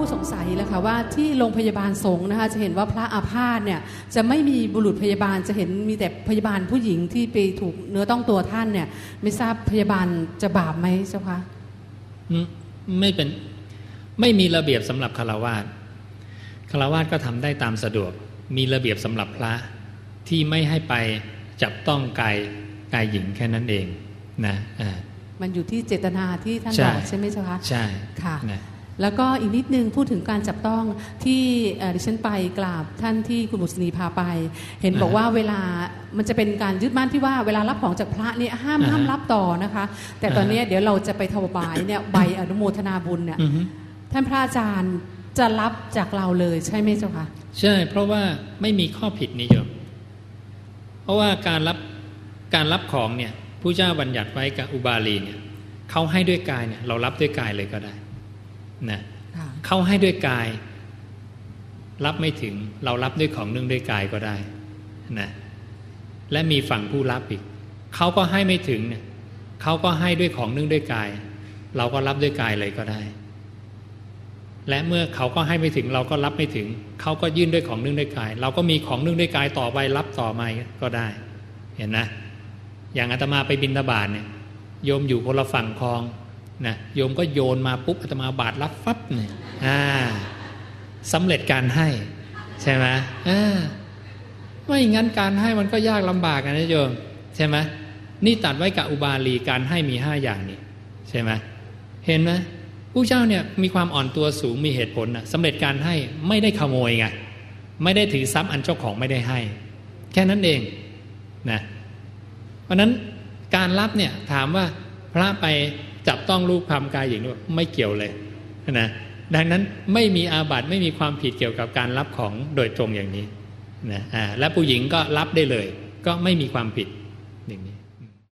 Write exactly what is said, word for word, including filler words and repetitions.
ผู้สงสัยแล้วค่ะว่าที่โรงพยาบาลสงฆ์นะคะจะเห็นว่าพระอาพาธเนี่ยจะไม่มีบุรุษพยาบาลจะเห็นมีแต่พยาบาลผู้หญิงที่ไปถูกเนื้อต้องตัวท่านเนี่ยไม่ทราบพยาบาลจะบาปไหมเจ้าคะไม่เป็นไม่มีระเบียบสำหรับฆราวาสฆราวาสก็ทำได้ตามสะดวกมีระเบียบสำหรับพระที่ไม่ให้ไปจับต้องกายกายหญิงแค่นั้นเองนะอ่ามันอยู่ที่เจตนาที่ท่านบอกใช่ไหมเจ้าคะใช่ค่ะแล้วก็อีกนิดนึงพูดถึงการจับต้องที่ดิฉันไปกราบท่านที่คุณบุษณีพาไปเห็นบอกว่าเวลามันจะเป็นการยึดมั่นที่ว่าเวลารับของจากพระเนี่ยห้ามห้ามรับต่อนะคะแต่ตอนนี้เดี๋ยวเราจะไปถวายเนี่ยใบอนุโมทนาบุญเนี่ยท่านพระอาจารย์จะรับจากเราเลยใช่ไหมเจ้าคะใช่เพราะว่าไม่มีข้อผิดนิยมเพราะว่าการรับการรับของเนี่ยผู้เจ้าบัญญัติไว้กับอุบาลีเนี่ยเขาให้ด้วยกายเนี่ยเรารับด้วยกายเลยก็ได้นะเขาให้ด้วยกายรับไม่ถึงเรารับด้วยของนึ่งด้วยกายก็ได้นะและมีฝั่งผู้รับอีกเขาก็ให้ไม่ถึงเนี่ยเขาก็ให้ด้วยของนึ่งด้วยกายเราก็รับด้วยกายเลยก็ได้และเมื่อเขาก็ให้ไม่ถึงเราก็รับไม่ถึงเขาก็ยื่นด้วยของนึ่งด้วยกายเราก็มีของนึ่งด้วยกายต่อไปรับต่อมาก็ได้เห็นนะอย่างอาตมาไปบิณฑบาตเนี่ยโยมอยู่คนละฝั่งคลองนะโยมก็โยนมาปุ๊บอาตมาบาตรรับฟับเนี่ยอ่าสำเร็จการให้ใช่ไหมอ่าไม่งั้นการให้มันก็ยากลำบากนะโยมใช่ไหมนี่ตัดไว้กับอุบาลีการให้มีห้าอย่างนี่ใช่ไหมเห็นไหมผู้เจ้าเนี่ยมีความอ่อนตัวสูงมีเหตุผลนะสำเร็จการให้ไม่ได้ขโมยไงไม่ได้ถือทรัพย์อันเจ้าของไม่ได้ให้แค่นั้นเองนะเพราะนั้นการรับเนี่ยถามว่าพระไปจับต้องรูปคำกายหญิงด้วยไม่เกี่ยวเลยนะดังนั้นไม่มีอาบัติไม่มีความผิดเกี่ยวกับการรับของโดยตรงอย่างนี้นะอ่าและผู้หญิงก็รับได้เลยก็ไม่มีความผิดอย่างนี้